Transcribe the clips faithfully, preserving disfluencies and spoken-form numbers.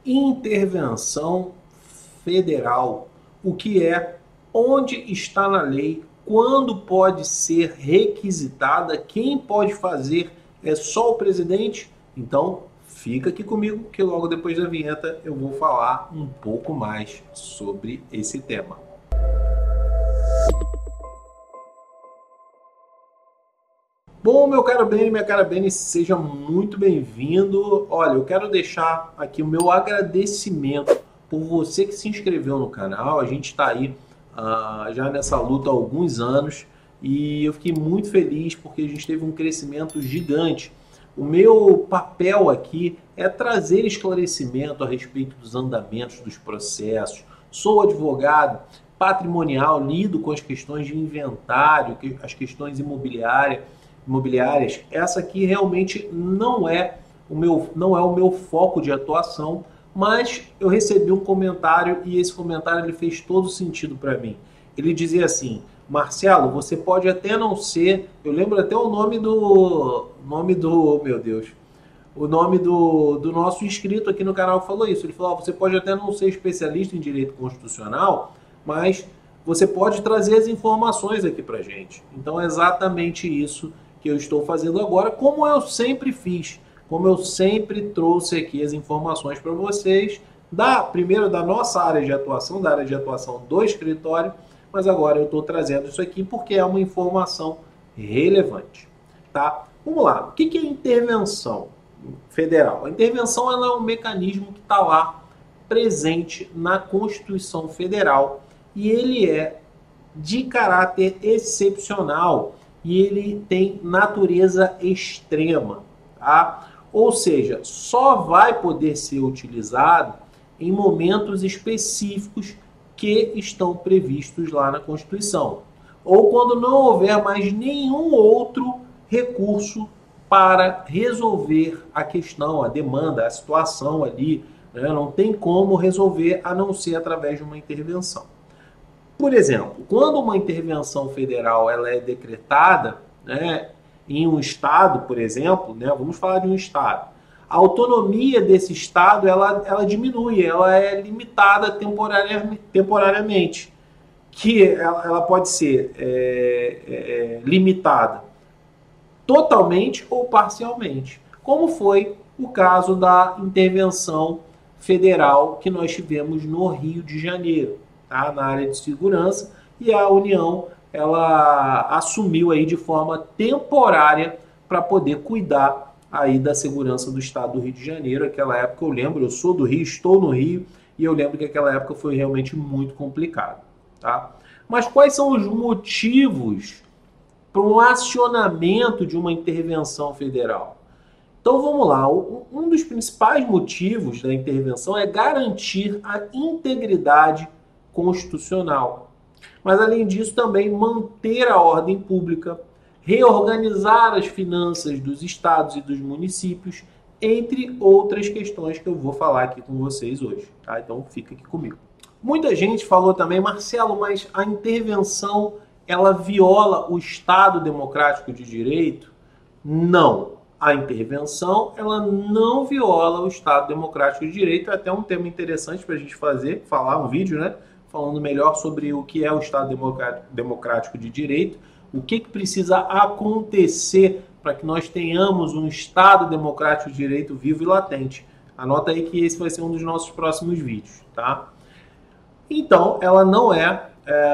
Intervenção federal. O que é, onde está na lei, quando pode ser requisitada, quem pode fazer, é só o presidente? Então, fica aqui comigo que logo depois da vinheta eu vou falar um pouco mais sobre esse tema. Bom, meu caro Beni, minha cara Beni, seja muito bem-vindo. Olha, eu quero deixar aqui o meu agradecimento por você que se inscreveu no canal. A gente está aí uh, já nessa luta há alguns anos e eu fiquei muito feliz porque a gente teve um crescimento gigante. O meu papel aqui é trazer esclarecimento a respeito dos andamentos dos processos. Sou advogado patrimonial, lido com as questões de inventário, as questões imobiliárias. imobiliárias, essa aqui realmente não é o meu, não é o meu foco de atuação, mas eu recebi um comentário e esse comentário ele fez todo sentido para mim. Ele dizia assim: Marcelo, você pode até não ser, eu lembro até o nome do, nome do, meu Deus, o nome do, do nosso inscrito aqui no canal falou isso. Ele falou: oh, você pode até não ser especialista em direito constitucional, mas você pode trazer as informações aqui para gente. Então é exatamente isso que eu estou fazendo agora, como eu sempre fiz, como eu sempre trouxe aqui as informações para vocês, da, primeiro da nossa área de atuação, da área de atuação do escritório, mas agora eu estou trazendo isso aqui porque é uma informação relevante. Tá? Vamos lá, o que é intervenção federal? A intervenção ela é um mecanismo que está lá presente na Constituição Federal e ele é de caráter excepcional e ele tem natureza extrema, tá? Ou seja, só vai poder ser utilizado em momentos específicos que estão previstos lá na Constituição, ou quando não houver mais nenhum outro recurso para resolver a questão, a demanda, a situação ali, né? Não tem como resolver a não ser através de uma intervenção. Por exemplo, quando uma intervenção federal ela é decretada, né, em um estado, por exemplo, né, vamos falar de um estado, a autonomia desse estado ela, ela diminui, ela é limitada temporaria, temporariamente, que ela, ela pode ser é, é, limitada totalmente ou parcialmente, como foi o caso da intervenção federal que nós tivemos no Rio de Janeiro. Tá, na área de segurança, e a União ela assumiu aí de forma temporária para poder cuidar aí da segurança do estado do Rio de Janeiro. Aquela época eu lembro, eu sou do Rio, estou no Rio, e eu lembro que aquela época foi realmente muito complicado. Tá? Mas quais são os motivos para um acionamento de uma intervenção federal? Então vamos lá, um dos principais motivos da intervenção é garantir a integridade constitucional. Mas, além disso, também manter a ordem pública, reorganizar as finanças dos estados e dos municípios, entre outras questões que eu vou falar aqui com vocês hoje. Tá? Então, fica aqui comigo. Muita gente falou também, Marcelo, mas a intervenção, ela viola o Estado Democrático de Direito? Não. A intervenção, ela não viola o Estado Democrático de Direito. É até um tema interessante para a gente fazer, falar um vídeo, né? Falando melhor sobre o que é o Estado Democrático de Direito, o que, que precisa acontecer para que nós tenhamos um Estado Democrático de Direito vivo e latente. Anota aí que esse vai ser um dos nossos próximos vídeos, tá? Então, ela não é,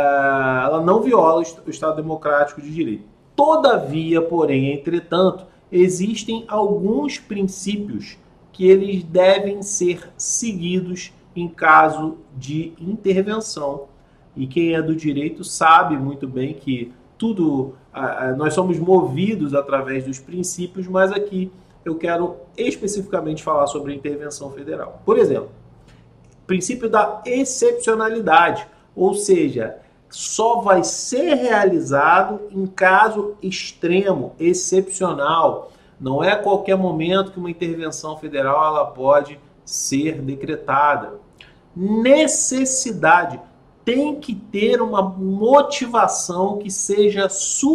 é ela não viola o Estado Democrático de Direito. Todavia, porém, entretanto, existem alguns princípios que eles devem ser seguidos em caso de intervenção. E quem é do direito sabe muito bem que tudo, nós somos movidos através dos princípios, mas aqui eu quero especificamente falar sobre a intervenção federal. Por exemplo, princípio da excepcionalidade, ou seja, só vai ser realizado em caso extremo, excepcional. Não é a qualquer momento que uma intervenção federal ela pode ser decretada. Necessidade. Tem que ter uma motivação que seja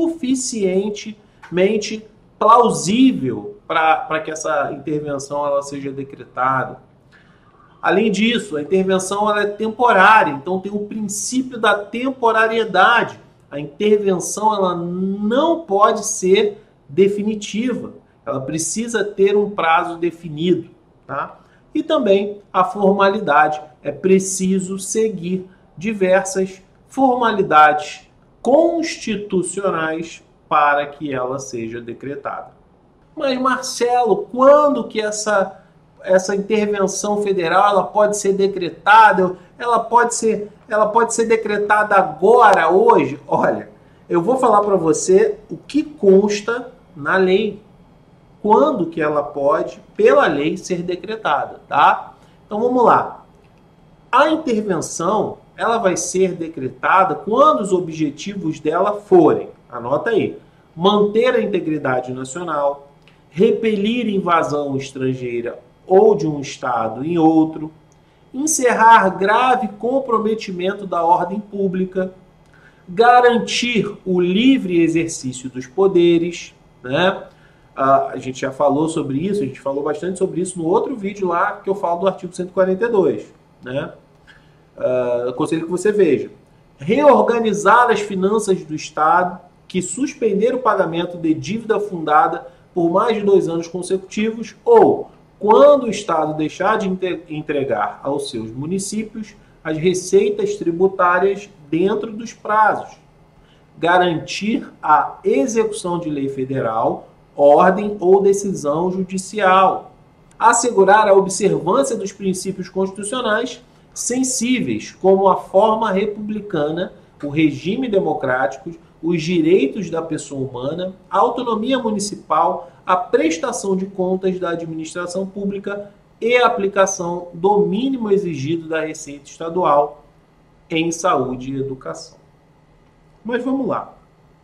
suficientemente plausível para que essa intervenção ela seja decretada. Além disso, a intervenção ela é temporária, então tem o princípio da temporariedade. A intervenção ela não pode ser definitiva, ela precisa ter um prazo definido, tá? E também a formalidade, é preciso seguir diversas formalidades constitucionais para que ela seja decretada. Mas, Marcelo, quando que essa, essa intervenção federal ela pode ser decretada? Ela pode ser, ela pode ser decretada agora, hoje? Olha, eu vou falar para você o que consta na lei. Quando que ela pode, pela lei, ser decretada, tá? Então, vamos lá. A intervenção, ela vai ser decretada quando os objetivos dela forem, anota aí, manter a integridade nacional, repelir invasão estrangeira ou de um Estado em outro, encerrar grave comprometimento da ordem pública, garantir o livre exercício dos poderes, né? Ah, a gente já falou sobre isso, a gente falou bastante sobre isso no outro vídeo lá que eu falo do artigo cento e quarenta e dois, né? Uh, aconselho que você veja. Reorganizar as finanças do Estado, que suspender o pagamento de dívida fundada por mais de dois anos consecutivos, ou, quando o Estado deixar de entregar aos seus municípios as receitas tributárias dentro dos prazos. Garantir a execução de lei federal, ordem ou decisão judicial. Assegurar a observância dos princípios constitucionais sensíveis, como a forma republicana, o regime democrático, os direitos da pessoa humana, a autonomia municipal, a prestação de contas da administração pública e a aplicação do mínimo exigido da Receita Estadual em saúde e educação. Mas vamos lá.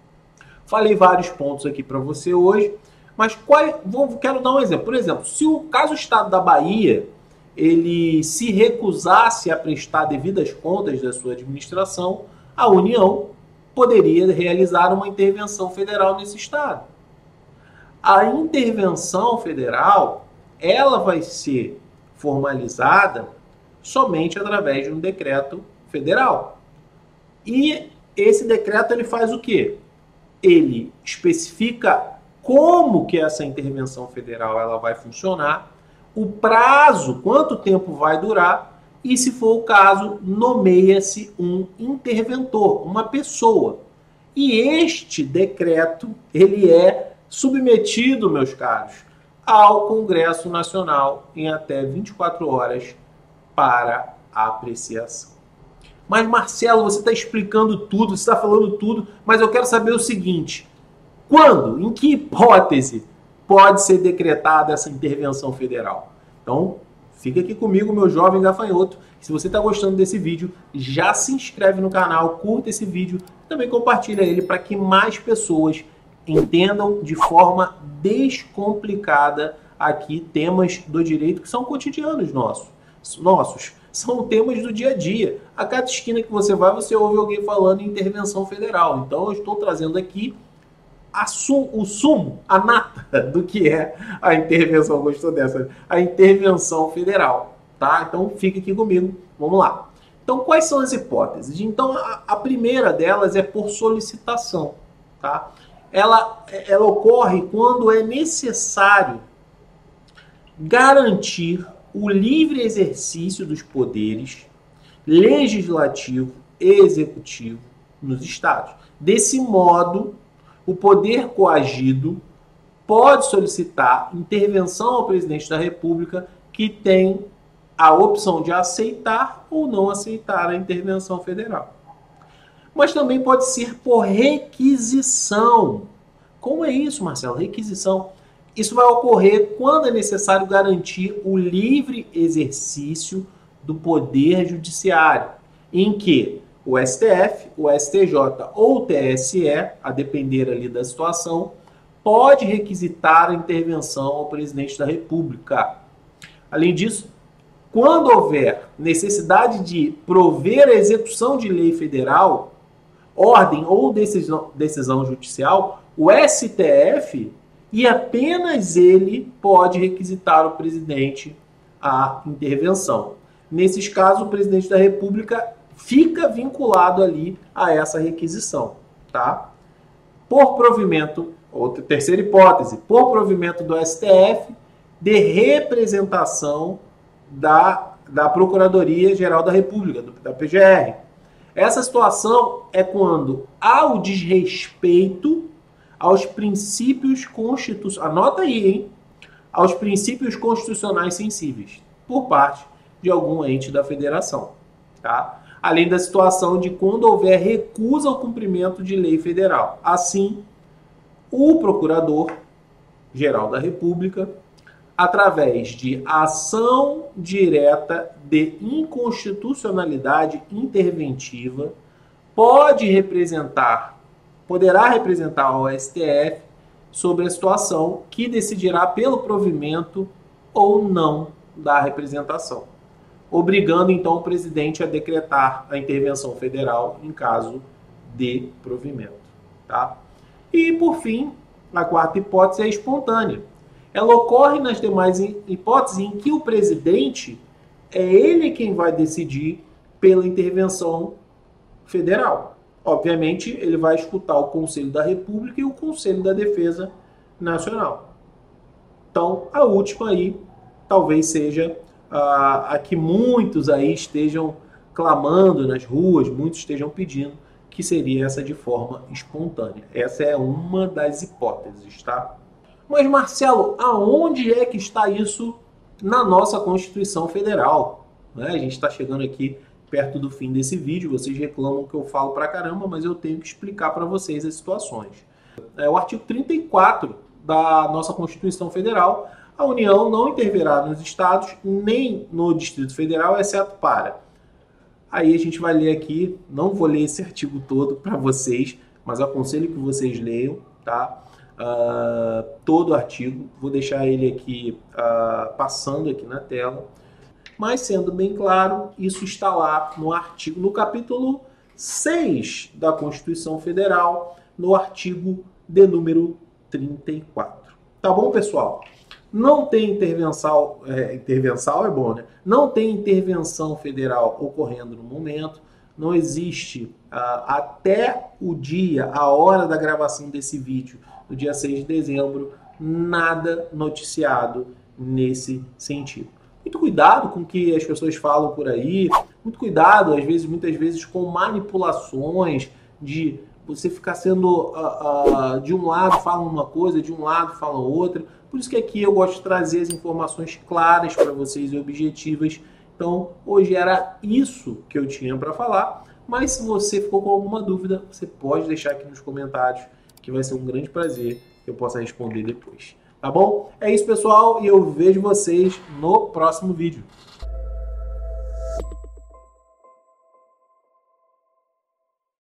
Falei vários pontos aqui para você hoje, mas qual, vou, quero dar um exemplo. Por exemplo, se o caso o Estado da Bahia ele se recusasse a prestar devidas contas da sua administração, a União poderia realizar uma intervenção federal nesse Estado. A intervenção federal, ela vai ser formalizada somente através de um decreto federal. E esse decreto ele faz o quê? Ele especifica como que essa intervenção federal ela vai funcionar, o prazo, quanto tempo vai durar, e se for o caso, nomeia-se um interventor, uma pessoa. E este decreto, ele é submetido, meus caros, ao Congresso Nacional em até vinte e quatro horas para apreciação. Mas, Marcelo, você está explicando tudo, você está falando tudo, mas eu quero saber o seguinte, quando, em que hipótese pode ser decretada essa intervenção federal? Então, fica aqui comigo, meu jovem gafanhoto. Se você está gostando desse vídeo, já se inscreve no canal, curta esse vídeo, também compartilha ele para que mais pessoas entendam de forma descomplicada aqui temas do direito que são cotidianos nossos. nossos. São temas do dia a dia. A cada esquina que você vai, você ouve alguém falando em intervenção federal. Então, eu estou trazendo aqui A sum, o sumo, a nata do que é a intervenção, gostou dessa? A intervenção federal, tá? Então fica aqui comigo, vamos lá. Então quais são as hipóteses? Então a, a primeira delas é por solicitação, tá? Ela, ela ocorre quando é necessário garantir o livre exercício dos poderes legislativo e executivo nos estados. Desse modo, o poder coagido pode solicitar intervenção ao presidente da República, que tem a opção de aceitar ou não aceitar a intervenção federal. Mas também pode ser por requisição. Como é isso, Marcelo? Requisição. Isso vai ocorrer quando é necessário garantir o livre exercício do poder judiciário, em que o S T F, o S T J ou o T S E, a depender ali da situação, pode requisitar a intervenção ao presidente da República. Além disso, quando houver necessidade de prover a execução de lei federal, ordem ou decisão, decisão judicial, o S T F, e apenas ele, pode requisitar ao presidente a intervenção. Nesses casos, o presidente da República fica vinculado ali a essa requisição, tá? Por provimento, outra terceira hipótese, por provimento do S T F de representação da, da Procuradoria-Geral da República, do, da P G R. Essa situação é quando há o desrespeito aos princípios constitucionais, anota aí, hein? Aos princípios constitucionais sensíveis, por parte de algum ente da federação, tá? Além da situação de quando houver recusa ao cumprimento de lei federal. Assim, o Procurador-Geral da República, através de ação direta de inconstitucionalidade interventiva, pode representar, poderá representar ao S T F sobre a situação que decidirá pelo provimento ou não da representação, obrigando então o presidente a decretar a intervenção federal em caso de provimento, tá? E por fim, a quarta hipótese é espontânea. Ela ocorre nas demais hipóteses em que o presidente é ele quem vai decidir pela intervenção federal. Obviamente, ele vai escutar o Conselho da República e o Conselho da Defesa Nacional. Então, a última aí talvez seja a, a que muitos aí estejam clamando nas ruas, muitos estejam pedindo, que seria essa de forma espontânea. Essa é uma das hipóteses, tá? Mas, Marcelo, aonde é que está isso na nossa Constituição Federal? Né? A gente está chegando aqui perto do fim desse vídeo, vocês reclamam que eu falo pra caramba, mas eu tenho que explicar para vocês as situações. É o artigo trinta e quatro da nossa Constituição Federal. A União não intervirá nos estados nem no Distrito Federal, exceto para... Aí a gente vai ler aqui, não vou ler esse artigo todo para vocês, mas aconselho que vocês leiam, tá? Uh, todo o artigo, vou deixar ele aqui uh, passando aqui na tela, mas sendo bem claro, isso está lá no artigo, no capítulo seis da Constituição Federal, no artigo de número trinta e quatro. Tá bom, pessoal? Não tem intervenção, é, intervenção é bom, né? Não tem intervenção federal ocorrendo no momento, não existe uh, até o dia, a hora da gravação desse vídeo, no dia seis de dezembro, nada noticiado nesse sentido. Muito cuidado com o que as pessoas falam por aí, muito cuidado, às vezes, muitas vezes, com manipulações de você ficar sendo, uh, uh, de um lado falam uma coisa, de um lado falam outra. Por isso que aqui eu gosto de trazer as informações claras para vocês e objetivas. Então, hoje era isso que eu tinha para falar, mas se você ficou com alguma dúvida, você pode deixar aqui nos comentários, que vai ser um grande prazer que eu possa responder depois. Tá bom? É isso, pessoal, e eu vejo vocês no próximo vídeo.